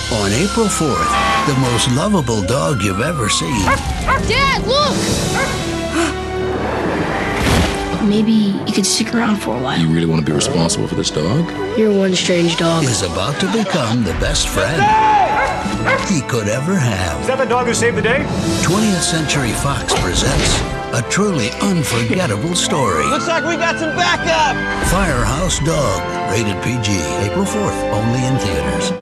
On April 4th, the most lovable dog you've ever seen. Dad, look! Maybe you could stick around for a while. You really want to be responsible for this dog? You're one strange dog. Is about to become the best friend he could ever have. Is that the dog who saved the day? 20th Century Fox presents a truly unforgettable story. Looks like we got some backup! Firehouse Dog, rated PG, April 4th, only in theaters.